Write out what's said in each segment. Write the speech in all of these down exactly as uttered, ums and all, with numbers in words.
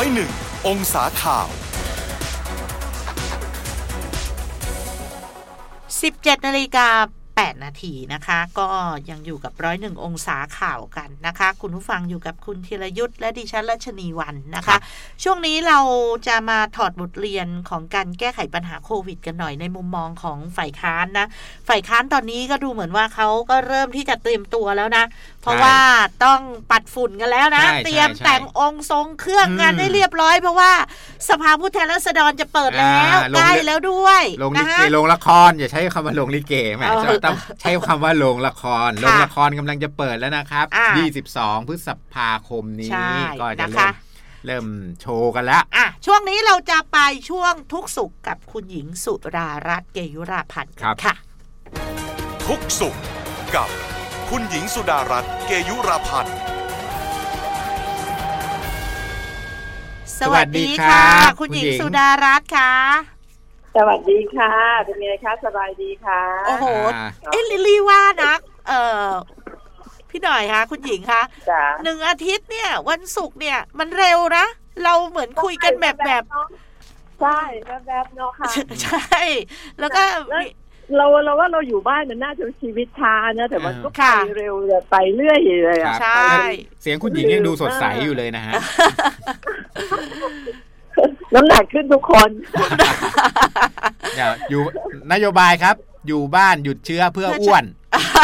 อยหนึ่งองศาข่าวสิบเจ็ดนาฬิกาแปดนาทีนะคะก็ยังอยู่กับร้อยหนึ่งองศาข่าวกันนะคะคุณผู้ฟังอยู่กับคุณธีรยุทธและดิฉันรัชนีวรรณนะคะช่วงนี้เราจะมาถอดบทเรียนของการแก้ไขปัญหาโควิดกันหน่อยในมุมมองของฝ่ายค้านนะฝ่ายค้านตอนนี้ก็ดูเหมือนว่าเขาก็เริ่มที่จะเตรียมตัวแล้วนะเพราะว่าต้องปัดฝุ่นกันแล้วนะเตรียมแต่งองค์ทรงเครื่องงานให้เรียบร้อยเพราะว่าสภาผู้แทนราษฎรจะเปิดแล้วใกล้แล้วด้วยลงลิเกลงละครอย่าใช้คำว่าลงลิเกแหมต้องใช้คำว่าโรงละครโรงละครกำลังจะเปิดแล้วนะครับยี่สิบสองพฤษภาคมนี้ก็จะเริ่มเริ่มโชว์กันแล้วอ่ะช่วงนี้เราจะไปช่วงทุกสุขกับคุณหญิงสุดารัตน์เกยุราพันธ์ค่ะทุกสุขกับคุณหญิงสุดารัตน์เกยุราพันธ์สวัสดีค่ะคุณหญิงสุดารัตน์ค่ะสวัสดีค่ะเป็นไงคะสบายดีค่ะโอ้โหเอ๊ะลิลี่ว่านะเออพี่หน่อยคะคุณหญิงคะหนึ่งอาทิตย์เนี่ยวันศุกร์เนี่ยมันเร็วนะเราเหมือนคุยกันแบบแบบใช่แบบๆเนาะค่ะใช่แล้วก็เราเราว่าเราอยู่บ้านมันน่าจะชีวิตช้านะแต่มันก็ไปเร็วไปเรื่อยเลยอ่ะใช่เสียงคุณหญิงยังดูสดใสอยู่เลยนะฮะน้ำหนักขึ้นทุกคนอยู่นโยบายครับอยู่บ้านหยุดเชื้อเพื่ออ้วน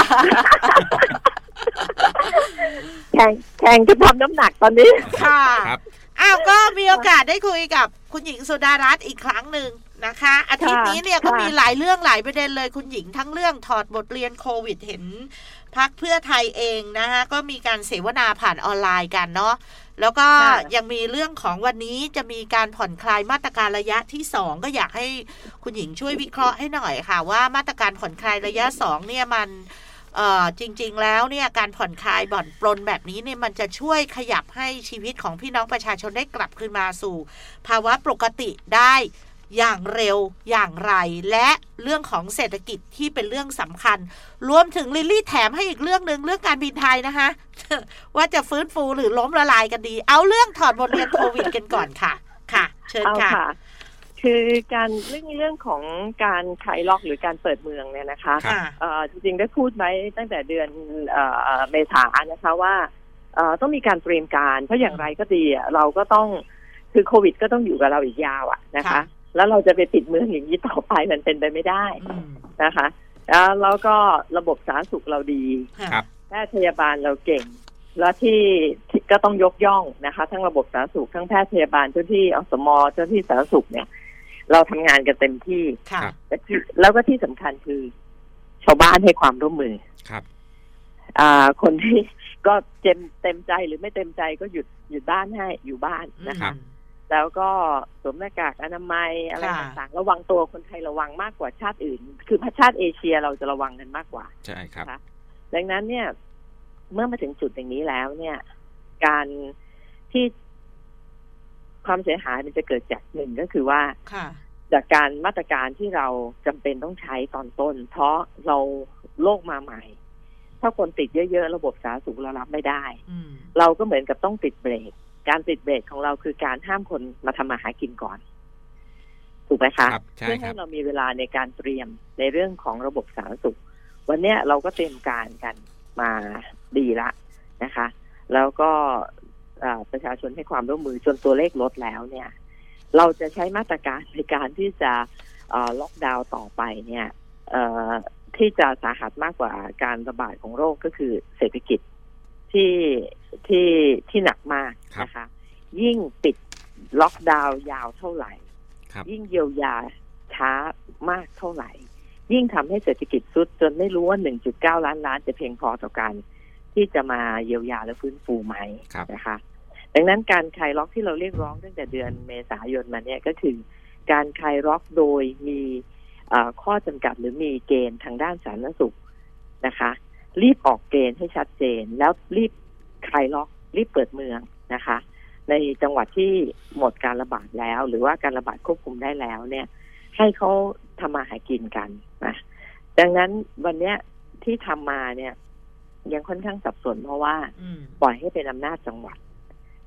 แข่งแข่งจะทำน้ำหนักตอนนี้ค่ะอ้าวก็มีโอกาสได้คุยกับคุณหญิงสุดารัตน์อีกครั้งหนึ่งนะคะอาทิตย์นี้เนี่ยก็มีหลายเรื่องหลายประเด็นเลยคุณหญิงทั้งเรื่องถอดบทเรียนโควิดเห็นพรรคเพื่อไทยเองนะคะก็มีการเสวนาผ่านออนไลน์กันเนาะแล้วก็ยังมีเรื่องของวันนี้จะมีการผ่อนคลายมาตรการระยะที่สองก็อยากให้คุณหญิงช่วยวิเคราะห์ให้หน่อยค่ะว่ามาตรการผ่อนคลายระยะสองเนี่ยมันเอ่อจริงๆแล้วเนี่ยการผ่อนคลายบ่อนปลนแบบนี้เนี่ยมันจะช่วยขยับให้ชีวิตของพี่น้องประชาชนได้กลับคืนมาสู่ภาวะปกติได้อย่างเร็วอย่างไรและเรื่องของเศรษฐกิจที่เป็นเรื่องสำคัญรวมถึงลิลลี่แถมให้อีกเรื่องนึงเรื่องการบินไทยนะคะ ว่าจะฟื้นฟูหรือล้มละลายกันดีเอาเรื่องถอดบทเรียนโควิดกันก่อนค่ะค่ะเชิญค่ะคือการเรื่องเรื่องของการคลายล็อกหรือการเปิดเมืองเนี่ยนะคะจริงๆได้พูดไว้ตั้งแต่เดือนเมษายนนะคะว่าต้องมีการเตรียมการเพราะอย่างไรก็ดีเราก็ต้องคือโควิดก็ต้องอยู่กับเราอีกยาวอ่ะนะคะแล้วเราจะไปปิดเมืองอย่างนี้ต่อไปมันเป็นไปไม่ได้นะคะแล้วก็ระบบสาธารณสุขเราดีแพทย์พยาบาลเราเก่งแล้วที่ก็ต้องยกย่องนะคะทั้งระบบสาธารณสุขทั้งแพทย์พยาบาลเจ้าที่อสมเจ้าที่สาธารณสุขเนี่ยเราทำงานกันเต็มที่แล้วก็ที่สำคัญคือชาวบ้านให้ความร่วมมือครับคนที่ก็เต็มเต็มใจหรือไม่เต็มใจก็หยุดหยุดบ้านให้อยู่บ้านนะคะแล้วก็สวมหน้ากากอนามัยอะไรต่างๆระวังตัวคนไทยระวังมากกว่าชาติอื่นคือชาติเอเชียเราจะระวังกันมากกว่าใช่ครับดังนั้นเนี่ยเมื่อมาถึงจุดอย่างนี้แล้วเนี่ยการที่ความเสียหายมันจะเกิดจากหนึ่งก็คือว่าจากการมาตรการที่เราจำเป็นต้องใช้ตอนต้นเพราะเราโรคมาใหม่ถ้าคนติดเยอะๆระบบสาธารณสุขเรารับไม่ได้เราก็เหมือนกับต้องติดเบรกการติดเบรกของเราคือการห้ามคนมาทำมาหากินก่อนถูกไหมคะเพื่อให้เรามีเวลาในการเตรียมในเรื่องของระบบสาธารณสุขวันนี้เราก็เตรียมการกันมาดีละนะคะแล้วก็ประชาชนให้ความร่วมมือจนตัวเลขลดแล้วเนี่ยเราจะใช้มาตรการในการที่จะล็อกดาวน์ต่อไปเนี่ยที่จะสาหัสมากกว่าการระบาดของโรคก็คือเศรษฐกิจที่ที่ที่หนักมากนะคะยิ่งปิดล็อกดาวน์ยาวเท่าไหร่ยิ่งเยียวยาช้ามากเท่าไหร่ยิ่งทำให้เศรษฐกิจทรุดจนไม่รู้ว่า หนึ่งจุดเก้า ล้านล้านจะเพียงพอต่อการที่จะมาเยียวยาและฟื้นฟูไหมนะคะดังนั้นการคลายล็อกที่เราเรียกร้องตั้งแต่เดือนเมษายนมาเนี่ยก็คือการคลายล็อกโดยมีข้อจำกัดหรือมีเกณฑ์ทางด้านสาธารณสุขนะคะรีบออกเกณฑ์ให้ชัดเจนแล้วรีบคลายล็อกรีบเปิดเมืองนะคะในจังหวัดที่หมดการระบาดแล้วหรือว่าการระบาดควบคุมได้แล้วเนี่ยให้เขาทำมาหากินกันนะดังนั้นวันนี้ที่ทำมาเนี่ยยังค่อนข้างสับสนเพราะว่าปล่อยให้เป็นอำนาจจังหวัด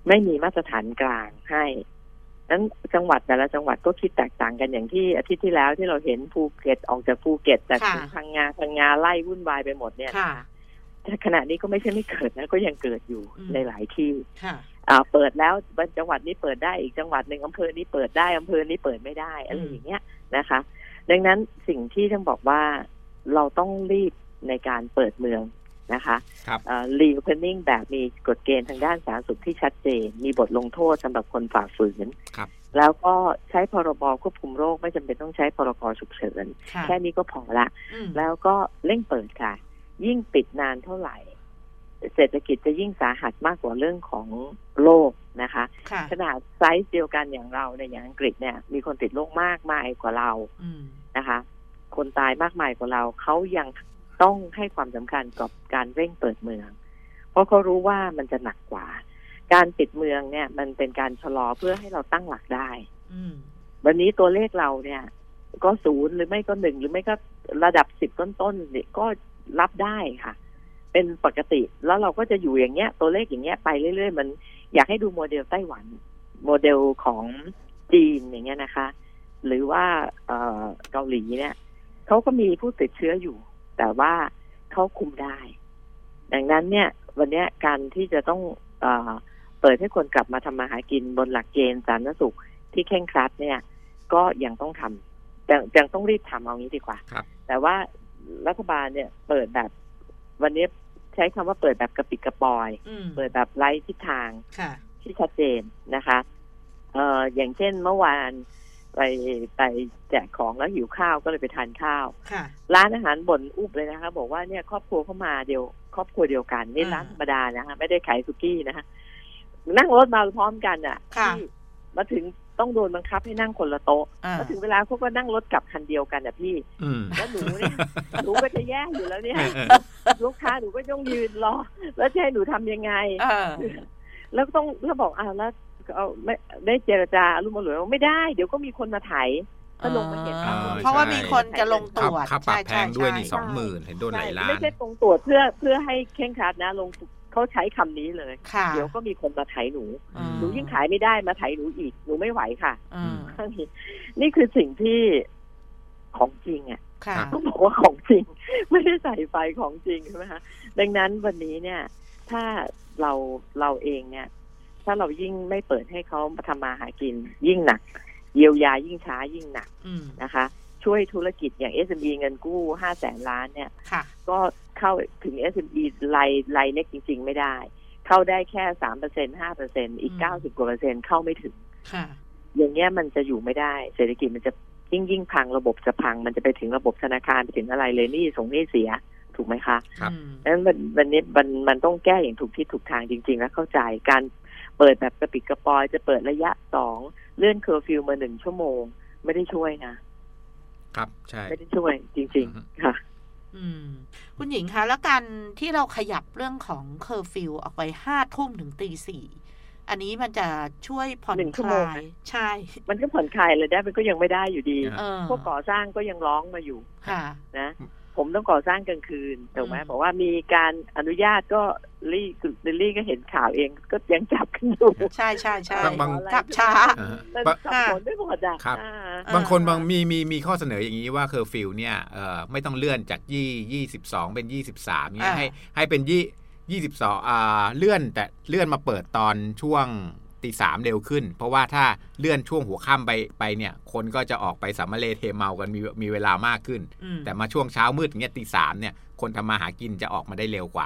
ไม่มีมาตรฐานกลางให้นั้นจังหวัดแต่ละจังหวัดก็คิดแตกต่างกันอย่างที่อาทิตย์ที่แล้วที่เราเห็นภูเก็ตออกจากภูเก็ตจากพังงาพังงาไล่วุ่นวายไปหมดเนี่ยแต่ขณะนี้ก็ไม่ใช่ไม่เกิดนะก็ยังเกิดอยู่ในหลายที่เปิดแล้วจังหวัดนี้เปิดได้อีกจังหวัดหนึ่งอำเภอนี้เปิดได้อำเภอนี้เปิดไม่ได้อะไรอย่างเงี้ยนะคะดังนั้นสิ่งที่ต้องบอกว่าเราต้องรีบในการเปิดเมืองนะคะรีโอเพนนิ่งแบบมีกฎเกณฑ์ทางด้านสาธารณสุขที่ชัดเจนมีบทลงโทษสำหรับคนฝ่าฝืนแล้วก็ใช้พรบควบคุมโรคไม่จำเป็นต้องใช้พรกฉุกเฉินแค่นี้ก็พอละแล้วก็เร่งเปิดค่ะยิ่งปิดนานเท่าไหร่เศรษฐกิจจะยิ่งสาหัสมากกว่าเรื่องของโรคนะคะขนาดไซส์เดียวกันอย่างเราในอย่างอังกฤษเนี่ยมีคนติดโรคมากมายกว่าเรานะคะคนตายมากมายกว่าเราเขายังต้องให้ความสำคัญกับการเร่งเปิดเมืองเพราะเขารู้ว่ามันจะหนักกว่าการปิดเมืองเนี่ยมันเป็นการชะลอเพื่อให้เราตั้งหลักได้วันนี้ตัวเลขเราเนี่ยก็ศูนย์หรือไม่ก็หนึ่งหรือไม่ก็ระดับสิบต้นๆเนี่ยก็รับได้ค่ะเป็นปกติแล้วเราก็จะอยู่อย่างเงี้ยตัวเลขอย่างเงี้ยไปเรื่อยๆมันอยากให้ดูโมเดลไต้หวันโมเดลของจีนอย่างเงี้ยนะคะหรือว่าเอ่อเกาหลีเนี่ยเขาก็มีผู้ติดเชื้ออยู่แต่ว่าเขาคุมได้ดังนั้นเนี่ยวันนี้การที่จะต้องเอ่อเปิดให้คนกลับมาทำมาหากินบนหลักเกณฑ์สาธารณสุขที่เคร่งครัดเนี่ยก็ยังต้องทำแต่ยังต้องรีบทำเอางี้ดีกว่าแต่ว่ารัฐบาลเนี่ยเปิดแบบวันนี้ใช้คำว่าเปิดแบบกระปิดกระปอยเปิดแบบไร้ทิศทางที่ชัดเจนนะคะเอ่ออย่างเช่นเมื่อวานไปไปแจกของแล้วหิวข้าวก็เลยไปทานข้าวร้านอาหารบ่นอุบเลยนะคะบอกว่าเนี่ยครอบครัวเข้ามาเดียวครอบครัวเดียวกันนี่ร้านธรรมดานะคะไม่ได้ขายสุกี้นะคะนั่งรถมาพร้อมกันอ่ะที่มาถึงต้องโดนบังคับให้นั่งคนละโต๊ะมาถึงเวลาเขาก็นั่งรถกลับคันเดียวกันอ่ะพี่แล้วหนูเนี่ยหนูก็จะแย่อยู่แล้วเนี่ยลูกค้าหนูก็ต้องยืนรอแล้วจะให้หนูทำยังไงแล้วต้องแล้วบอกอ้าวแล้วเอาไม่ได้เจรจาลูกมาหลวยว่าไม่ได้เดี๋ยวก็มีคนมาไถก็ลงมาเห็นเพราะว่ามีคนจะลงตรวจค่าปรับแพงด้วยนี่สองหมื่นเห็นโดนหลายล้านไม่ใช่ตรงตรวจเพื่อเพื่อให้เคร่งครัดนะลงเขาใช้คำนี้เลยเดี๋ยวก็มีคนมาไถหนูหนูยิ่งขายไม่ได้มาไถหนูอีกหนูไม่ไหวค่ะนี่คือสิ่งที่ของจริงอ่ะต้องบอกว่าของจริงไม่ได้ใส่ไฟของจริงใช่ไหมคะดังนั้นวันนี้เนี่ยถ้าเราเราเองเนี่ยถ้าเรายิ่งไม่เปิดให้เขามาทำมาหากินยิ่งหนักเยียวยายิ่งช้ายิ่งหนักนะคะช่วยธุรกิจอย่าง เอส เอ็ม อี เงินกู้ห้าแสนล้านเนี่ยก็เข้าถึง เอส เอ็ม อี รายรายเล็กจริงๆไม่ได้เข้าได้แค่ สามเปอร์เซ็นต์ ห้าเปอร์เซ็นต์ อีกเก้าสิบกว่าเปอร์เซ็นต์เข้าไม่ถึงอย่างเงี้ยมันจะอยู่ไม่ได้เศรษฐกิจมันจะยิ่งยิ่งพังระบบจะพังมันจะไปถึงระบบธนาคารไปถึงอะไรเลยนี่ส่งนี่เสียถูกไหมคะครับดังนั้นวันนี้มันมันต้องแก้อย่างถูกที่ถูกทางจริงๆและเข้าใจการเปิดแบบกระปิดกระปอยจะเปิดระยะสองเลื่อนเคอร์ฟิวมาหนึ่งชั่วโมงไม่ได้ช่วยนะครับใช่ไม่ได้ช่วยจริงๆค่ะอืมคุณหญิงคะแล้วการที่เราขยับเรื่องของเคอร์ฟิวออกไปห้าทุ่มถึงตีสี่อันนี้มันจะช่วยผ่อนคลายใช่มันก็ผ่อนคลายเลยได้มันก็ยังไม่ได้อยู่ดีพวกก่อสร้างก็ยังร้องมาอยู่นะผมต้องก่อสร้างกลางคืนถูกไหมบอกว่ามีการอนุญาตก็ลี่ลิลลี่ก็เห็นข่าวเองก็ยังจับกันอยู่ใช่ใช่ใช่บางจับช้าสับสนได้หมดอ่ะครับบางคนบางมีมีมีข้อเสนออย่างนี้ว่าเคอร์ฟิวเนี่ยเอ่อไม่ต้องเลื่อนจากยี่ยี่สิบสองเป็นยี่สิบสามเนี่ยให้ให้เป็นยี่ยี่สิบสองอ่าเลื่อนแต่เลื่อนมาเปิดตอนช่วงตีสามเร็วขึ้นเพราะว่าถ้าเลื่อนช่วงหัวค่ำไปไปเนี่ยคนก็จะออกไปสามะเลเทเมากันมีมีเวลามากขึ้นแต่มาช่วงเช้ามืดอย่างเงี้ยตีสามเนี่ยคนทำมาหากินจะออกมาได้เร็วกว่า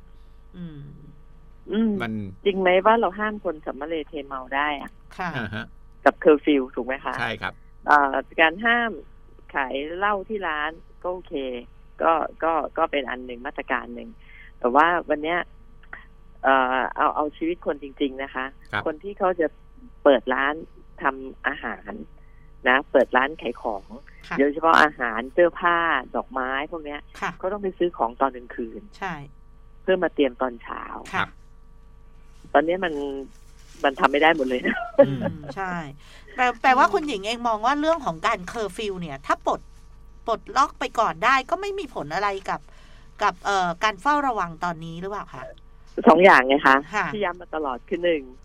มันจริงไหมว่าเราห้ามคนสามะเลเทเมาได้อะค่ะกับเคอร์ฟิวถูกไหมคะใช่ครับการห้ามขายเหล้าที่ร้านก็โอเคก็ก็ก็เป็นอันหนึ่งมาตรการหนึ่งแต่ว่าวันเนี้ยเอ่อเอาเอาชีวิตคนจริงๆนะคะคนที่เขาจะเปิดร้านทำอาหารนะเปิดร้านขายของโดยเฉพาะอาหารเสื้อผ้าดอกไม้พวกเนี้ยเขาต้องไปซื้อของตอนกลางคืนใช่เพื่อมาเตรียมตอนเช้าตอนนี้มันมันทำไม่ได้หมดเลยนะใช่แปลแปลว่าคุณหญิงเองมองว่าเรื่องของการเคอร์ฟิวเนี่ยถ้าปลดปลดล็อกไปก่อนได้ก็ไม่มีผลอะไรกับกับเอ่อการเฝ้าระวังตอนนี้หรือเปล่าคะสองอย่างไงคะที่ย้ำมาตลอดคือหนึ่ง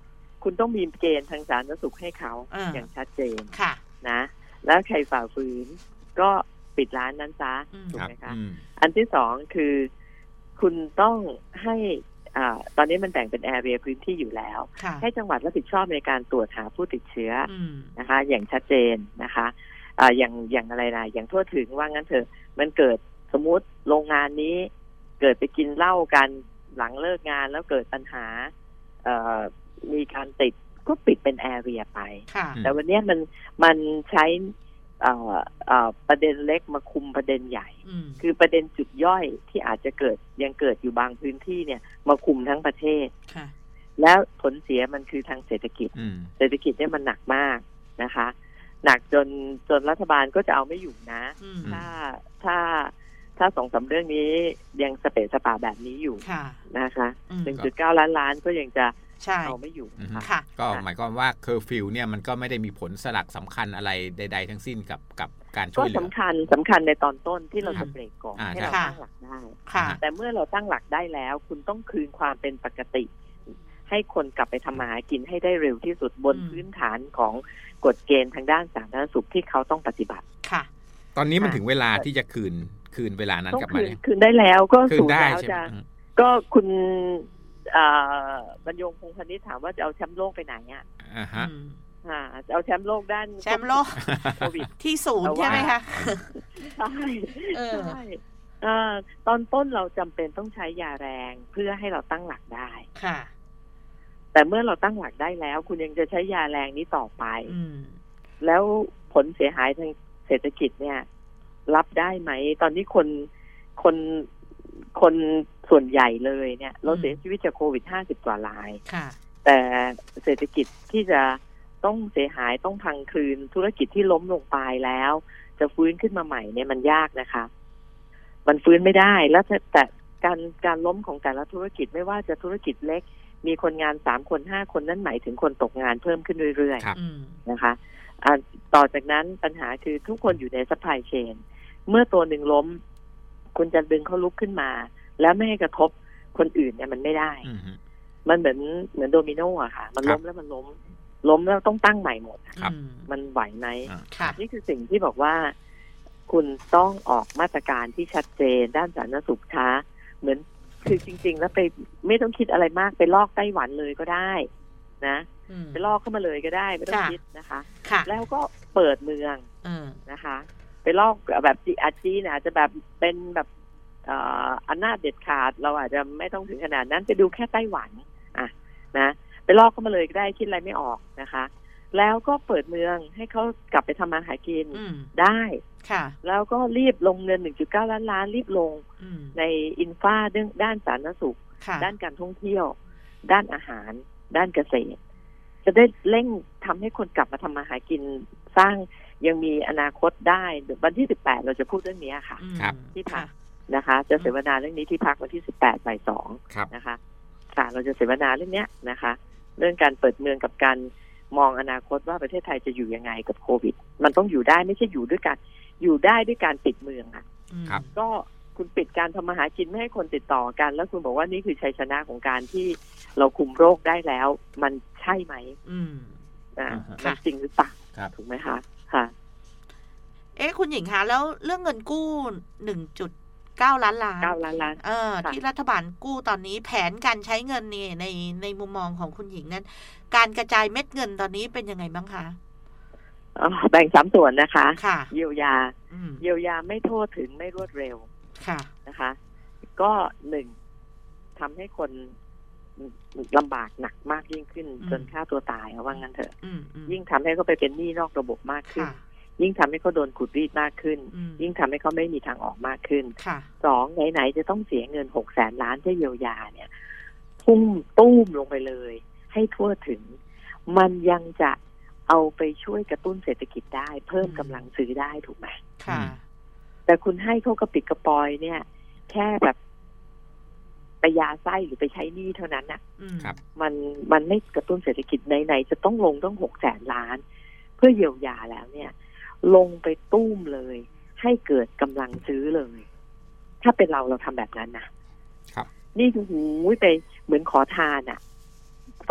คุณต้องมีเกณฑ์ทางสาธารณสุขให้เขาอ, อย่างชัดเจนค่ะนะแล้วใครฝ่าฝืนก็ปิดร้านนั้นซะถูกไหมคะอันที่สองคือคุณต้องให้อ่าตอนนี้มันแบ่งเป็นแอเรียพื้นที่อยู่แล้วให้จังหวัดรับผิดชอบในการตรวจหาผู้ติดเชื้อนะคะอย่างชัดเจนนะคะอ่าอย่างอย่างอะไรนะอย่างทั่วถึงว่างั้นเถอะมันเกิดสมมุติโรงงานนี้เกิดไปกินเหล้ากันหลังเลิกงานแล้วเกิดปัญหาเอ่อมีการติดก็ปิดเป็นแอเรียไปแต่วันนี้มันมันใช้ประเด็นเล็กมาคุมประเด็นใหญ่คือประเด็นจุดย่อยที่อาจจะเกิดยังเกิดอยู่บางพื้นที่เนี่ยมาคุมทั้งประเทศแล้วผลเสียมันคือทางเศรษฐกิจเศรษฐกิจเนี่ยมันหนักมากนะคะหนักจนจนรัฐบาลก็จะเอาไม่อยู่นะถ้าถ้าถ้าสองสามเรื่องนี้ยังสเปะสปาแบบนี้อยู่นะคะ หนึ่งจุดเก้า ล้านล้านก็ยังจะเอาไม่อยู่ค่ะก็หมายความว่าเคอร์ฟิวเนี่ยมันก็ไม่ได้มีผลสลักสำคัญอะไรใดๆทั้งสิ้นกับกับการช่วยเหลือก็สำคัญสำคัญในตอนต้นที่เราจะเบรกก่อนให้เราตั้งหลักได้แต่เมื่อเราตั้งหลักได้แล้วคุณต้องคืนความเป็นปกติให้คนกลับไปทำมาหากินให้ได้เร็วที่สุดบนพื้นฐานของกฎเกณฑ์ทางด้านสาธารณสุขที่เขาต้องปฏิบัติค่ะตอนนี้มันถึงเวลาที่จะคืนคืนเวลานั้นกลับมาคืนได้แล้วก็สูงแล้วจะก็คุณบรรยงพงษ์พนิษฐ์ถามว่าจะเอาแชมป์โลกไปไหนอ่ะอ่าฮะอ่าจะเอาแชมป์โลกด้านแชมป์โลกโควิดที่ศูนย์ใช่ไหมคะใช่ใช่ตอนต้นเราจำเป็นต้องใช้ยาแรงเพื่อให้เราตั้งหลักได้ค่ะแต่เมื่อเราตั้งหลักได้แล้วคุณยังจะใช้ยาแรงนี้ต่อไปแล้วผลเสียหายทางเศรษฐกิจเนี่ยรับได้ไหมตอนนี้คนคนคนส่วนใหญ่เลยเนี่ยเราเสียชีวิตจากโควิดห้าสิบกว่ารายแต่เศรษฐกิจที่จะต้องเสียหายต้องพังคลืนธุรกิจที่ล้มลงไปแล้วจะฟื้นขึ้นมาใหม่เนี่ยมันยากนะคะมันฟื้นไม่ได้แล้วแต่การการล้มของแต่ละธุรกิจไม่ว่าจะธุรกิจเล็กมีคนงานสามคนห้าคนนั่นหมายถึงคนตกงานเพิ่มขึ้นเรื่อยๆนะคะต่อจากนั้นปัญหาคือทุกคนอยู่ในซัพพลายเชนเมื่อตัวหนึ่งล้มคุณจะดึงเขาลุกขึ้นมาแล้วไม่ให้กระทบคนอื่นเนี่ยมันไม่ได้มันเหมือนเหมือนโดมิโนอะค่ะมันล้มแล้วมันล้มล้มแล้วต้องตั้งใหม่หมดมันไหวไหมนี่คือสิ่งที่บอกว่าคุณต้องออกมาตรการที่ชัดเจนด้านสาธารณสุขช้าเหมือนคือจริงๆแล้วไปไม่ต้องคิดอะไรมากไปลอกไต้หวันเลยก็ได้นะไปลอกเข้ามาเลยก็ได้ไม่ต้องคิดนะคะแล้วก็เปิดเมืองนะคะไปลอกแบบอาจีนะอาจจะแบบเป็นแบบอำนาจเด็ดขาดเราอาจจะไม่ต้องถึงขนาดนั้นไปดูแค่ไต้หวันอ่ะนะไปลอกเข้ามาเลยก็ได้คิดอะไรไม่ออกนะคะแล้วก็เปิดเมืองให้เขากลับไปทำมาหากินได้ค่ะแล้วก็รีบลงเงิน หนึ่งจุดเก้า ล้านล้านรีบลงในอินฟาเรื่องด้านสาธารณสุขด้านการท่องเที่ยวด้านอาหารด้านเกษตรจะได้เร่งทำให้คนกลับมาทำมาหากินสร้างยังมีอนาคตได้วันที่สิบแปดเราจะพูดเรื่องนี้ค่ะที่พักนะคะจะเสวนาเรื่องนี้ที่พักวันที่สิบแปดบ่ายสองนะคะค่ะเราจะเสวนาเรื่องนี้นะคะเรื่องการเปิดเมืองกับการมองอนาคตว่าประเทศไทยจะอยู่ยังไงกับโควิดมันต้องอยู่ได้ไม่ใช่อยู่ด้วยกันอยู่ได้ด้วยการปิดเมืองอ่ะก็คุณปิดการทำมาหากินไม่ให้คนติดต่อกันแล้วคุณบอกว่านี่คือชัยชนะของการที่เราคุมโรคได้แล้วมันใช่ไหมอ่ามันจริงหรือเปล่าถูกไหมคะค่ะเอ๊ะคุณหญิงคะแล้วเรื่องเงินกู้หนึ่งจุดเก้าล้านล้านเก้าล้านล้านเออที่รัฐบาลกู้ตอนนี้แผนการใช้เงินนี่ในในมุมมองของคุณหญิงนั้นการกระจายเม็ดเงินตอนนี้เป็นยังไงบ้างคะแบ่งสามส่วนนะคะค่ะเยียวยาเยียวยาไม่ทั่วถึงไม่รวดเร็วค่ะนะคะก็หนึ่งทำให้คนลำบากหนักมากยิ่งขึ้นจนฆ่าตัวตายเอาว่างั้นเถอะยิ่งทำให้เขาไปเป็นหนี้นอกระบบมากขึ้นยิ่งทำให้เขาโดนขูดรีดมากขึ้นยิ่งทำให้เขาไม่มีทางออกมากขึ้นสองไหนๆจะต้องเสียเงินหกแสนล้านเพื่อเยียวยาเนี่ยพุ่งตุ้มลงไปเลยให้ทั่วถึงมันยังจะเอาไปช่วยกระตุ้นเศรษฐกิจได้เพิ่มกำลังซื้อได้ถูกไหมค่ะแต่คุณให้เขากระปิดกระปอยเนี่ยแค่แบบไปยาไส้หรือไปใช้หนี้เท่านั้นน่ะมันมันไม่กระตุ้นเศรษฐกิจไหนๆจะต้องลงต้องหกแสนล้านเพื่อเยียวยาแล้วเนี่ยลงไปตุ้มเลยให้เกิดกำลังซื้อเลยถ้าเป็นเราเราทำแบบนั้นนะครับนี่คือหูไปเหมือนขอทานอ่ะ ต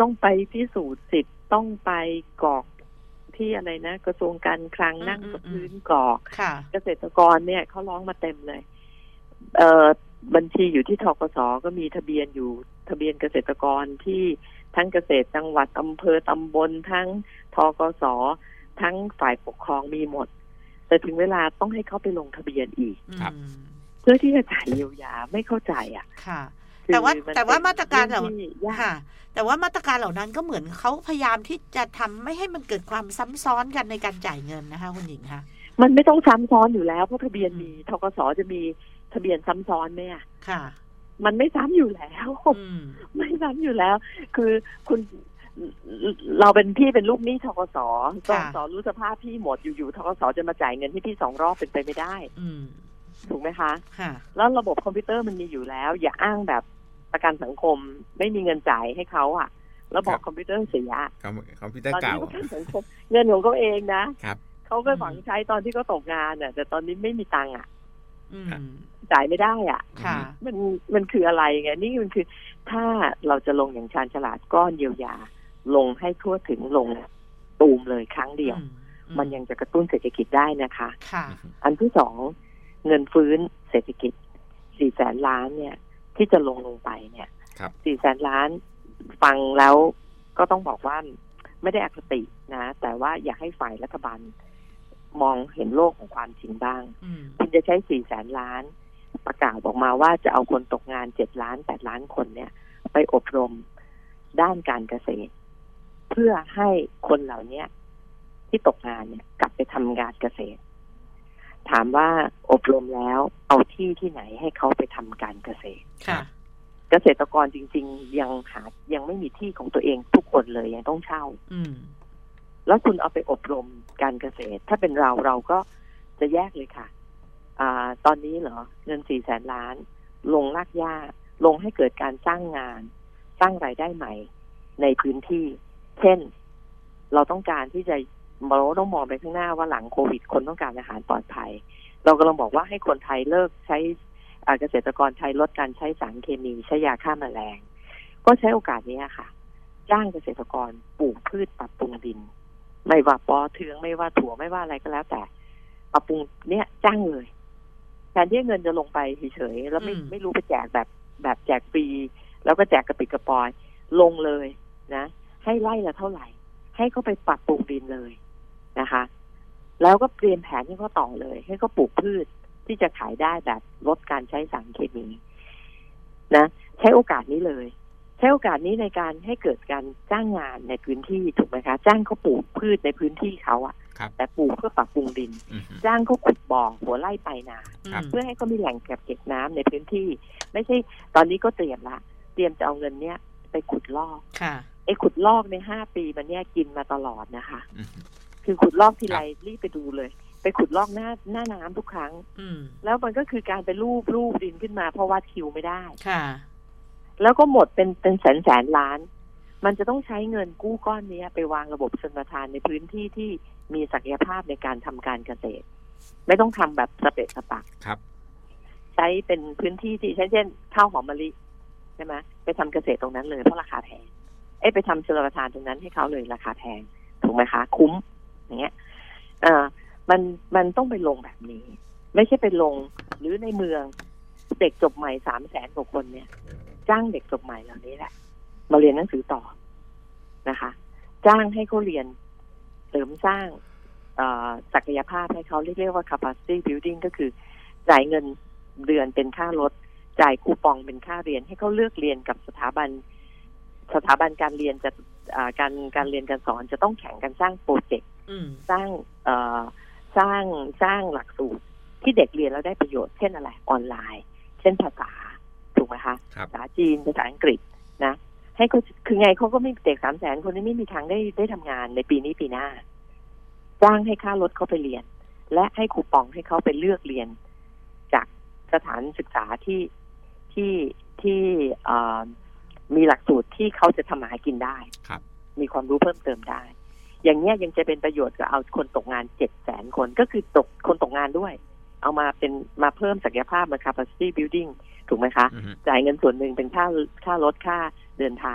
ต้องไปพิสูจน์สิทธิ์ต้องไปกรอกที่อะไรนะกระทรวงการคลังนั่งกับพื้นกรอกเกษตรกรเนี่ยเขาร้องมาเต็มเลยเอ่อบัญชีอยู่ที่ธกส.ก็มีทะเบียนอยู่ทะเบียนเกษตรกรที่ทั้งเกษตรจังหวัดอำเภอตำบลทั้งธกส.ทั้งฝ่ายปกครองมีหมดแต่ถึงเวลาต้องให้เขาไปลงทะเบียนอีกเพื่อที่จะจ่ายเยียวยาไม่เข้าใจอ่ะค่ะแต่ว่าแต่ว่ามาตรการเหล่าค่ะแต่ว่ามาตรการเหล่านั้นก็เหมือนเขาพยายามที่จะทำไม่ให้มันเกิดความซ้ำซ้อนกันในการจ่ายเงินนะคะคุณหญิงคะมันไม่ต้องซ้ำซ้อนอยู่แล้วเพราะทะเบียนมีธกส.จะมีทะเบียนซ้ำซ้อนไหมอ่ะค่ะมันไม่ซ้ำอยู่แล้วไม่ซ้ำอยู่แล้วคือคุณเราเป็นพี่เป็นลูกหนี้ธกส.ธกส.รู้สภาพพี่หมดอยู่ๆธกส.จะมาจ่ายเงินให้พี่สองรอบเป็นไปไม่ได้ถูกไหมคะแล้วระบบคอมพิวเตอร์มันมีอยู่แล้วอย่าอ้างแบบประกันสังคมไม่มีเงินจ่ายให้เขาอ่ะแล้วบอกคอมพิวเตอร์เสียคอมพิวเตอร์เก่าเงินของเขาเองนะเขาไปหวังใช้ตอนที่เขาตกงานอ่ะแต่ตอนนี้ไม่มีตังค์อ่ะจ่ายไม่ได้อ่ะมันมันคืออะไรไงนี่มันคือถ้าเราจะลงอย่างชาญฉลาดก้อนเยียวยาลงให้ทั่วถึงลงตูมเลยครั้งเดียวมันยังจะกระตุ้นเศรษฐกิจได้นะคะอันที่สองเงินฟื้นเศรษฐกิจสี่แสนล้านเนี่ยที่จะลงลงไปเนี่ยสี่แสนล้านฟังแล้วก็ต้องบอกว่าไม่ได้อคตินะแต่ว่าอยากให้ฝ่ายรัฐบาลมองเห็นโลกของความจริงบ้างคุณจะใช้สี่แสนล้านประกาศออกมาว่าจะเอาคนตกงานเจ็ดล้านแปดล้านคนเนี่ยไปอบรมด้านการเกษตรเพื่อให้คนเหล่านี้ที่ตกงานเนี่ยกลับไปทำงานเกษตรถามว่าอบรมแล้วเอาที่ที่ไหนให้เขาไปทำการเกษตรเกษตรกรจริงๆยังหายังไม่มีที่ของตัวเองทุกคนเลยยังต้องเช่าแล้วคุณเอาไปอบรมการเกษตรถ้าเป็นเราเราก็จะแยกเลยค่ะอ่าตอนนี้เหรอเงินสี่แสนล้านลงรากหญ้าลงให้เกิดการสร้างงานสร้างรายได้ใหม่ในพื้นที่เช่นเราต้องการที่จะเราต้องมองไปข้างหน้าว่าหลังโควิดคนต้องการอาหารปลอดภัยเรากำลังบอกว่าให้คนไทยเลิกใช้เกษตรกรไทยลดการใช้สารเคมีใช้ยาฆ่าแมลงก็ใช้โอกาสนี้ค่ะจ้างเกษตรกรปลูกพืชปรับปรุงดินไม่ว่าปอเทืองไม่ว่าถั่วไม่ว่าอะไรก็แล้วแต่ปรับปรุงเนี่ยจ้างเลยแทนที่เงินจะลงไปเฉยๆแล้วไม่ไม่รู้ไปแจกแบบแบบแจกฟรีแล้วก็แจกกระปิดกระปอยลงเลยนะให้ไร่ละเท่าไหร่ให้เขาไปปรับปรุงดินเลยนะคะแล้วก็เตรียมแผนให้เขาต่อเลยให้เขาปลูกพืชที่จะขายได้แบบลดการใช้สารเคมีนะใช้โอกาสนี้เลยใช้โอกาสนี้ในการให้เกิดการจ้างงานในพื้นที่ถูกไหมคะจ้างเขาปลูกพืชในพื้นที่เขาอะแต่ปลูกเพื่อปรับปรุงดินจ้างเขาขุดบ่อหัวไร่ไปนาเพื่อให้เขามีแหล่งเก็บเก็บน้ำในพื้นที่ไม่ใช่ตอนนี้ก็เตรียมละเตรียมจะเอาเงินเนี้ยไปขุดลอกไอ้ขุดลอกในห้าปีมันเนี้ยกินมาตลอดนะคะคือขุดลอกทีไรรีบไปดูเลยไปขุดลอกหน้าหน้าน้ำทุกครั้งแล้วมันก็คือการไปรูปรูปดินขึ้นมาเพราะว่าคิวไม่ได้ค่ะแล้วก็หมดเป็นเป็นแสนแสนล้านมันจะต้องใช้เงินกู้ก้อนนี้ไปวางระบบชลประทานในพื้นที่ที่มีศักยภาพในการทำการเกษตรไม่ต้องทำแบบสเปะสปะครับใช้เป็นพื้นที่ที่เช่นเช่นข้าวหอมมะลิใช่ไหมไปทำเกษตรตรงนั้นเลยเพราะราคาแพงเอ้ไปทำชลประทานตรงนั้นให้เขาเลยราคาแพงถูกไหมคะคุ้มอย่างเงี้ยเอ่อมันมันต้องไปลงแบบนี้ไม่ใช่ไปลงหรือในเมืองเด็กจบใหม่สามแสนกว่าคนเนี่ยจ้างเด็กจบใหม่เหล่านี้แหละมาเรียนหนังสือต่อนะคะจ้างให้เขาเรียนเสริมสร้างศักยภาพให้เขาเรียกว่า capacity building ก็คือจ่ายเงินเดือนเป็นค่ารถจ่ายคูปองเป็นค่าเรียนให้เขาเลือกเรียนกับสถาบันสถาบันการเรียนจะการการเรียนการสอนจะต้องแข่งกันสร้างโปรเจกต์สร้างสร้างสร้างหลักสูตรที่เด็กเรียนแล้วได้ประโยชน์เช่นอะไรออนไลน์เช่นภาษาถูกไหมคะภาษาจีนภาษาอังกฤษนะให้เขาคือไงเขาก็ไม่เด็กสามแสนคนนี้ไม่มีทางได้ได้ทำงานในปีนี้ปีหน้าจ้างให้ค่ารถเขาไปเรียนและให้คูปองให้เขาไปเลือกเรียนจากสถานศึกษาที่ที่ที่มีหลักสูตรที่เขาจะทำมาหากินได้มีความรู้เพิ่มเติมได้อย่างเนี้ยยังจะเป็นประโยชน์กับเอาคนตกงานเจ็ดแสนคนก็คือตกคนตกงานด้วยเอามาเป็นมาเพิ่มศักยภาพมา capacity building ถูกไหมคะ uh-huh. จ่ายเงินส่วนหนึ่งเป็นค่าค่ารถค่าเดินทาง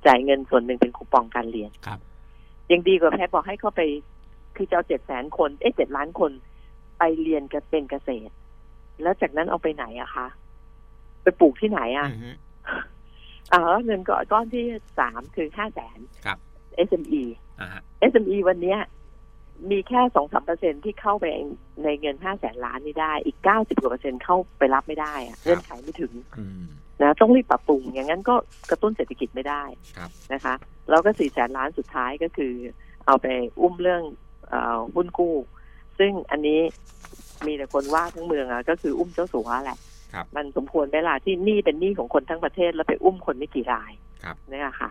จ่ายเงินส่วนหนึ่งเป็นคูปองการเรียนครับยังดีกว่าแพทย์บอกให้เขาไปคือจะเอาเจ็ดแสนคนเอ๊ะเจ็ดล้านคนไปเรียนกันเป็นเกษตรแล้วจากนั้นเอาไปไหนอะคะไปปลูกที่ไหนอะอ๋อเงินก้อนที่สามคือห้าแสนครับเอส เอ็ม อี เอส เอ็ม อี วันนี้มีแค่สองสามเปอร์เซ็นที่เข้าไปในเงินห้าแสนล้านนี่ได้อีกเก้าสิบกว่าเปอร์เซ็นต์เข้าไปรับไม่ได้อะเงื่อนไขไม่ถึงนะต้องรีบปรับปรุงอย่างนั้นก็กระตุ้นเศรษฐกิจไม่ได้นะคะแล้วก็สี่แสนล้านสุดท้ายก็คือเอาไปอุ้มเรื่องหุ้นกู้ซึ่งอันนี้มีแต่คนว่าทั้งเมืองอะก็คืออุ้มเจ้าสัวแหละมันสมควรเวลาที่หนี้เป็นหนี้ของคนทั้งประเทศแล้วไปอุ้มคนไม่กี่รายนี่ค่ะ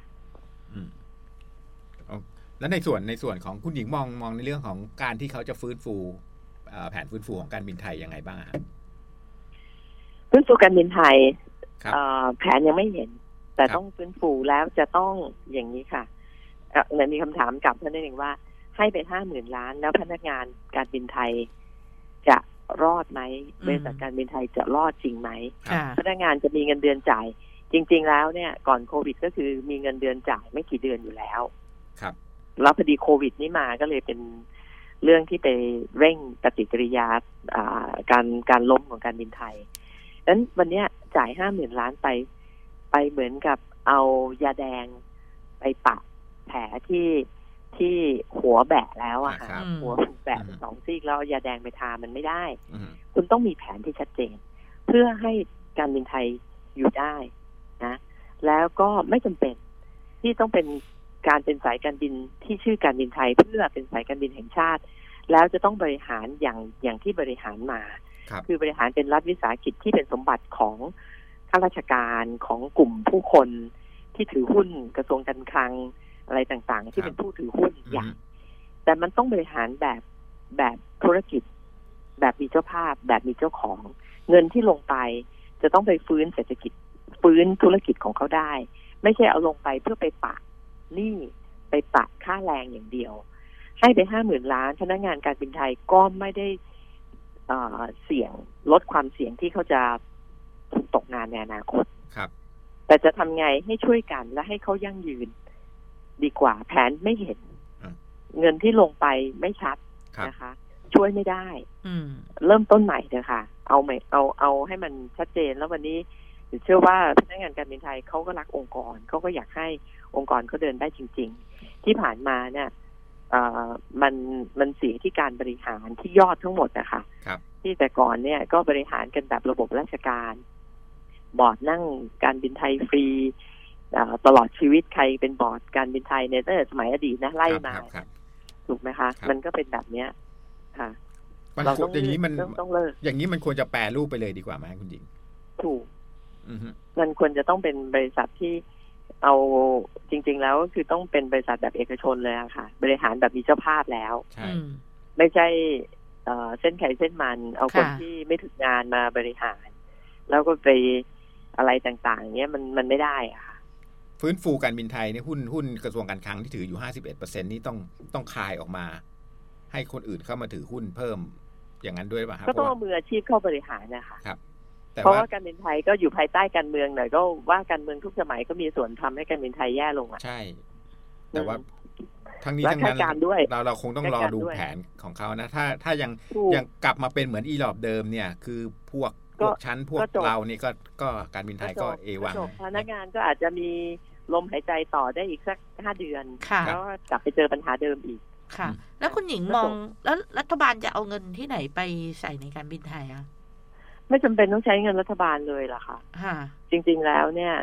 แล้วในส่วนในส่วนของคุณหญิงมองมองในเรื่องของการที่เขาจะฟื้นฟูแผนฟื้นฟูของการบินไทยยังไงบ้างครับฟื้นฟูการบินไทยแผนยังไม่เห็นแต่ต้องฟื้นฟูแล้วจะต้องอย่างนี้ค่ะเนี่ยมีคำถามกลับเพื่อนนิดนึงว่าให้ไปห้าหมื่นล้านแล้วพนักงานการบินไทยจะรอดไหมบริษัทการบินไทยจะรอดจริงไหมพนักงานจะมีเงินเดือนจ่ายจริงๆแล้วเนี่ยก่อนโควิดก็คือมีเงินเดือนจ่ายไม่กี่เดือนอยู่แล้วครับแล้วพอดีโควิดนี่มาก็เลยเป็นเรื่องที่ไปเร่งปฏิกิริยาการการล้มของการบินไทยดังนั้นวันนี้จ่ายห้าหมื่นล้านไปไปเหมือนกับเอายาแดงไปปะแผลที่ที่หัวแบะแล้วอะค่ะหัวถูกแบะเป็นสองซีกแล้วยาแดงไปทามันไม่ได้คุณต้องมีแผนที่ชัดเจนเพื่อให้การบินไทยอยู่ได้นะแล้วก็ไม่จำเป็นที่ต้องเป็นการเป็นสายการบินที่ชื่อการบินไทยเพื่อเป็นสายการบินแห่งชาติแล้วจะต้องบริหารอย่างอย่างที่บริหารมาค, คือบริหารเป็นรัฐวิสาหกิจที่เป็นสมบัติของข้าราชการของกลุ่มผู้คนที่ถือหุ้นกระทรวงการคลังอะไรต่างๆที่เป็นผู้ถือหุ้นอย่างแต่มันต้องบริหารแบบแบบธุรกิจแบบมีเจ้าภาพแบบมีเจ้าของเงินที่ลงไปจะต้องไปฟื้นเศรษฐกิจฟื้นธุรกิจของเขาได้ไม่ใช่เอาลงไปเพื่อไปปะหนี้ไปปะค่าแรงอย่างเดียวให้ไปห้าหมื่นล้านพนักงานการบินไทยก็ไม่ได้เสี่ยงลดความเสี่ยงที่เขาจะถูกตกงานในอนาคตครับแต่จะทำไงให้ช่วยกันและให้เขายั่งยืนดีกว่าแผนไม่เห็นเงินที่ลงไปไม่ชัดนะคะช่วยไม่ได้เริ่มต้นใหม่เถอะค่ะเอาใหม่เอาเอาให้มันชัดเจนแล้ววันนี้เชื่อว่าพนักงานการบินไทยเขาก็รักองค์กรเขาก็อยากให้องค์กรเขาเดินได้จริงๆที่ผ่านมาเนี่ยมันมันเสียที่การบริหารที่ยอดทั้งหมดนะคะที่แต่ก่อนเนี่ยก็บริหารกันแบบระบบราชการบอร์ดนั่งการบินไทยฟรีตลอดชีวิตใครเป็นบอร์ดการบินไทยในตั้งแต่สมัยอดีตนะไล่มาถูกไหมคะมันก็เป็นแบบเนี้ยค่ะมันอย่างนี้มันต้องเลิกอย่างนี้มันควรจะแปรรูปไปเลยดีกว่าไหมคุณหญิงถูกมันควรจะต้องเป็นบริษัทที่เอาจริงๆแล้วก็คือต้องเป็นบริษัทแบบเอกชนเลยอะค่ะบริหารแบบมีเจ้าภาพแล้วไม่ใช่เส้นไขเส้นมันเอาคนที่ไม่ถึงงานมาบริหารแล้วก็ไปอะไรต่างๆเนี้ยมันมันไม่ได้อะค่ะฟื้นฟูการบินไทยเนี่ยหุ้นหุ้นกระทรวงการคลังที่ถืออยู่ ห้าสิบเอ็ดเปอร์เซ็นต์ นี่ต้องต้องคายออกมาให้คนอื่นเข้ามาถือหุ้นเพิ่มอย่างนั้นด้วยป่ะครับก็ต้องเอามืออาชีพเข้าบริหารนะคะครับเพราะว่าการบินไทยก็อยู่ภายใต้การเมืองหน่อยก็ว่าการเมืองทุกสมัยก็มีส่วนทำให้การบินไทยแย่ลงอ่ะใช่แต่ว่าทั้งนี้ทั้งนั้นเราเราคงต้องรอดูแผนของเขานะถ้าถ้ายังยังกลับมาเป็นเหมือนอีหลอบเดิมเนี่ยคือพวกพวกชั้นพวกเรานี่ก็ก็การบินไทยก็เอวังพนักงานก็อาจจะมีลมหายใจต่อได้อีกสักห้าเดือนแล้วกลับไปเจอปัญหาเดิมอีกค่ะแล้วคุณหญิงมองแล้วรัฐบาลจะเอาเงินที่ไหนไปใส่ในการบินไทยอ่ะไม่จำเป็นต้องใช้เงินรัฐบาลเลยล่ะค่ะจริงๆแล้วเนี่ย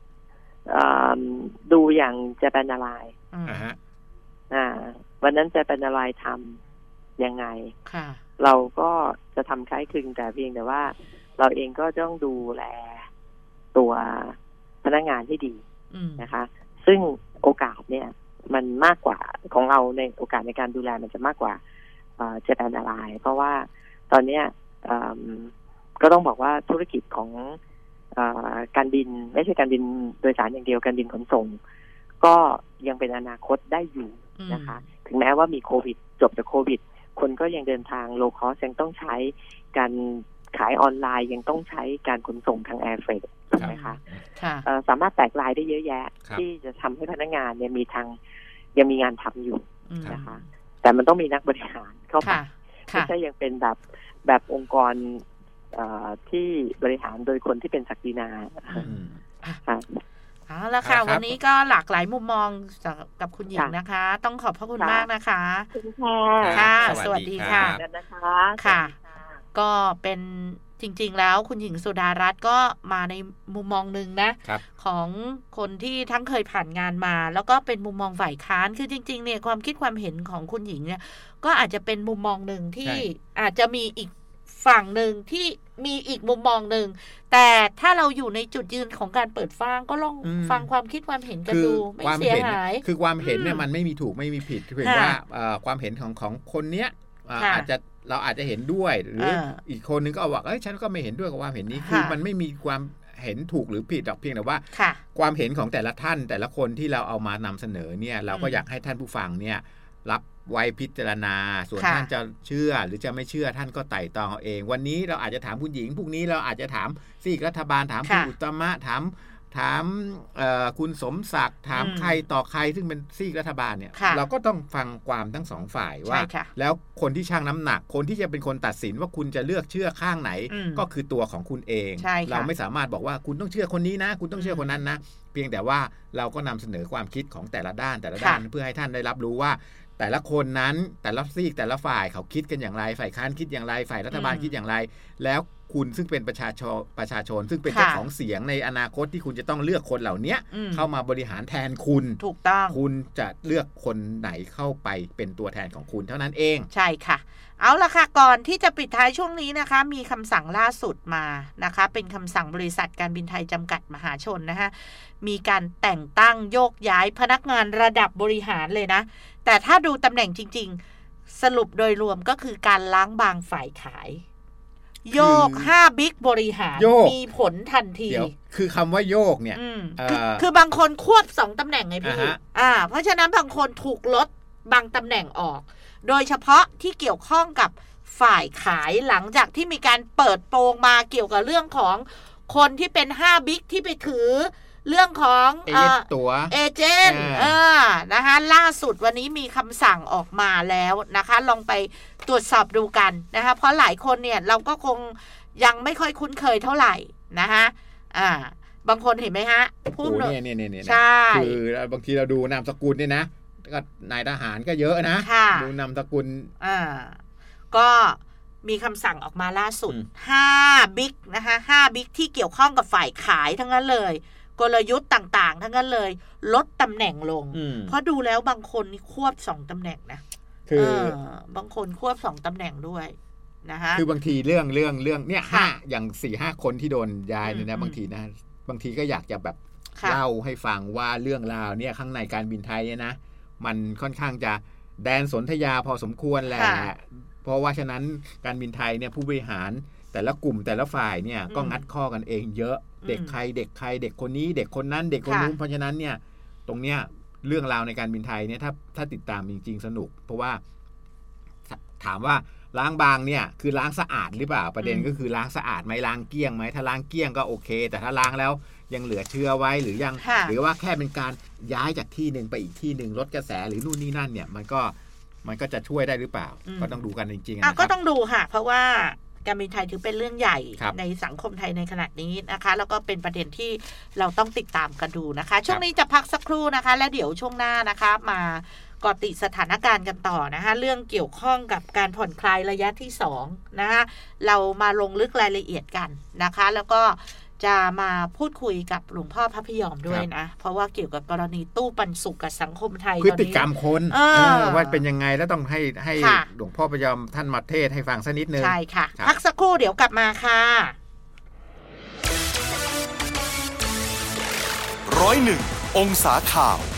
ดูอย่างเจแปนอะไรอ่าวันนั้นเจแปนอะไรทำยังไงเราก็จะทำคล้ายคลึงแต่เพียงแต่ว่าเราเองก็ต้องดูแลตัวพนักงานให้ดีนะคะซึ่งโอกาสเนี่ยมันมากกว่าของเราในโอกาสในการดูแลมันจะมากกว่าเจแปนอะไรเพราะว่าตอนเนี้ยก็ต้องบอกว่าธุรกิจของการบินไม่ใช่การบินโดยสารอย่างเดียวการบินขนส่งก็ยังเป็นอนาคตได้อยู่นะคะถึงแม้ว่ามีโควิดจบจากโควิดคนก็ยังเดินทางโลคอสยังต้องใช้การขายออนไลน์ยังต้องใช้การขนส่งทางแอร์เฟรทใช่ไหมคะสามารถแตกลายได้เยอะแยะที่จะทำให้พนักงานเนี่ยมีทางยังมีงานทำอยู่นะคะแต่มันต้องมีนักบริหารเข้าไปไม่ใช่ยังเป็นแบบแบบองค์กรที่บริหารโดยคนที่เป็นศักดินาเอาละค่ะวันนี้ก็หลากหลายมุมมองกับคุณหญิงนะคะต้องขอบพระคุณมากนะคะค่ะสวัสดีค่ะค่ะก็เป็นจริงๆแล้วคุณหญิงสุดารัตน์ก็มาในมุมมองนึงนะของคนที่ทั้งเคยผ่านงานมาแล้วก็เป็นมุมมองฝ่ายค้านคือจริงๆเนี่ยความคิดความเห็นของคุณหญิงเนี่ยก็อาจจะเป็นมุมมองนึงที่อาจจะมีอีกฝั่งหนึ่งที่มีอีกมุมมองหนึ่งแต่ถ้าเราอยู่ในจุดยืนของการเปิดฟังก็ลองฟังความคิดความเห็นกันดูไม่เสียหายคือความเห็นเนี่ยมันไม่มีถูกไม่มีผิดเพียงว่าความเห็นของของคนเนี้ยอาจจะเราอาจจะเห็นด้วยหรืออีกคนนึงก็บอกเอ้ยฉันก็ไม่เห็นด้วยกับความเห็นนี้คือมันไม่มีความเห็นถูกหรือผิดหรอกเพียงแต่ว่าความเห็นของแต่ละท่านแต่ละคนที่เราเอามานำเสนอเนี่ยเราก็อยากให้ท่านผู้ฟังเนี่ยรับไว้พิจารณาส่วนท่านจะเชื่อหรือจะไม่เชื่อท่านก็ไต่ตองเอาเองวันนี้เราอาจจะถามคุณหญิงพรุ่งนี้เราอาจจะถามซีกรัฐบาลถามคุณอุตมะถามถามคุณสมศักดิ์ถามใครต่อใครซึ่งเป็นซีกรัฐบาลเนี่ยเราก็ต้องฟังความทั้งสองฝ่ายว่าแล้วคนที่ชั่งน้ำหนักคนที่จะเป็นคนตัดสินว่าคุณจะเลือกเชื่อข้างไหนก็คือตัวของคุณเองเราไม่สามารถบอกว่าคุณต้องเชื่อคนนี้นะคุณต้องเชื่อคนนั้นนะเพียงแต่ว่าเราก็นำเสนอความคิดของแต่ละด้านแต่ละด้านเพื่อให้ท่านได้รับรู้ว่าแต่ละคนนั้นแต่ละซีกแต่ละฝ่ายเขาคิดกันอย่างไรฝ่ายค้านคิดอย่างไรฝ่ายรัฐบาลคิดอย่างไรแล้วคุณซึ่งเป็นประชาชนประชาชนซึ่งเป็นเจ้าของเสียงในอนาคตที่คุณจะต้องเลือกคนเหล่านี้เข้ามาบริหารแทนคุณถูกต้องคุณจะเลือกคนไหนเข้าไปเป็นตัวแทนของคุณเท่านั้นเองใช่ค่ะเอาละค่ะก่อนที่จะปิดท้ายช่วงนี้นะคะมีคำสั่งล่าสุดมานะคะเป็นคำสั่งบริษัทการบินไทยจำกัดมหาชนนะคะมีการแต่งตั้งโยกย้ายพนักงานระดับบริหารเลยนะแต่ถ้าดูตำแหน่งจริงๆสรุปโดยรวมก็คือการล้างบางฝ่ายขายโยกห้าบิ๊กบริหารมีผลทันทีเดี๋ยวคือคำว่าโยกเนี่ยคือคือบางคนควบสองตำแหน่งไงพี่อ่าเพราะฉะนั้นบางคนถูกลดบางตำแหน่งออกโดยเฉพาะที่เกี่ยวข้องกับฝ่ายขายหลังจากที่มีการเปิดโปงมาเกี่ยวกับเรื่องของคนที่เป็นห้าบิ๊กที่ไปถือเรื่องของเอเจนต์ตัวเอเจนต์เออนะคะล่าสุดวันนี้มีคำสั่งออกมาแล้วนะคะลองไปตรวจสอบดูกันนะคะเพราะหลายคนเนี่ยเราก็คงยังไม่ค่อยคุ้นเคยเท่าไหร่นะคะอ่าบางคนเห็นไหมฮะผู้เนี่ยเนี่ยเนี่ยใช่คือบางทีเราดูนามสกุลเนี่ยนะก็นายทหารก็เยอะนะดูนามสกุลอ่าก็มีคำสั่งออกมาล่าสุดห้าบิ๊กนะคะห้าบิ๊กที่เกี่ยวข้องกับฝ่ายขายทั้งนั้นเลยกลยุทธ์ต่างๆทั้งนั้นเลยลดตำแหน่งลงเพราะดูแล้วบางคนนี่ควบสองตำแหน่งนะคือบางคนควบสองตำแหน่งด้วยนะคะคือบางทีเรื่องเรื่องเรื่องเนี่ยห้าอย่างสี่ห้าคนที่โดนย้ายเนี่ยนะบางทีนะบางทีก็อยากจะแบบเล่าให้ฟังว่าเรื่องราวเนี่ยข้างในการบินไทยเนี่ยนะมันค่อนข้างจะแดนสนธยาพอสมควรแหละเพราะว่าฉะนั้นการบินไทยเนี่ยผู้บริหารแต่ละกลุ่มแต่ละฝ่ายเนี่ยก็งัดข้อกันเองเยอะเด็กใครเด็กใครเด็กคนนี้เด็กคนนั้นเด็กคนนู้นเพราะฉะนั้นเนี่ยตรงเนี้ยเรื่องราวในการบินไทยเนี่ยถ้าถ้าติดตามจริงๆสนุกเพราะว่าถามว่าล้างบางเนี่ยคือล้างสะอาดหรือเปล่าประเด็นก็คือล้างสะอาดไหมล้างเกลี้ยงไหมถ้าล้างเกลี้ยงก็โอเคแต่ถ้าล้างแล้วยังเหลือเชื้อไว้หรือยังหรือว่าแค่เป็นการย้ายจากที่นึงไปอีกที่นึงลดกระแสหรือนู่นนี่นั่นเนี่ยมันก็มันก็จะช่วยได้หรือเปล่าก็ต้องดูกันจริงๆนะครับก็ต้องดูค่ะเพราะว่าการบินไทยถือเป็นเรื่องใหญ่ในสังคมไทยในขณะนี้นะคะแล้วก็เป็นประเด็นที่เราต้องติดตามกันดูนะคะช่วงนี้จะพักสักครู่นะคะแล้วเดี๋ยวช่วงหน้านะคะมาเกาะติดสถานการณ์กันต่อนะคะเรื่องเกี่ยวข้องกับการผ่อนคลายระยะที่สองนะคะเรามาลงลึกรายละเอียดกันนะคะแล้วก็จะมาพูดคุยกับหลวงพ่อพระพยอมด้วยนะเพราะว่าเกี่ยวกับกรณีตู้ปันสุกกับสังคมไทยพฤติกรรมคนว่าเป็นยังไงแล้วต้องให้ให้หลวงพ่อพระพยอมท่านมาเทศให้ฟังสักนิดนึงใช่ค่ะพักสักครู่เดี๋ยวกลับมาค่ะร้อยหนึ่งองศาข่าว